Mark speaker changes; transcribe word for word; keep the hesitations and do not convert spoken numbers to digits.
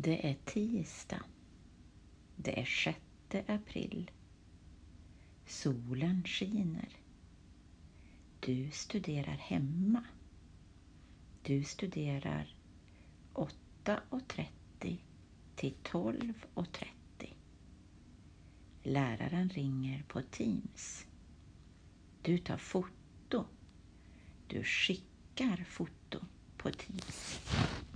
Speaker 1: Det är tisdag. Det är sjätte april. Solen skiner. Du studerar hemma. Du studerar åtta och trettio till tolv och trettio. Läraren ringer på Teams. Du tar foto. Du skickar foto på Teams.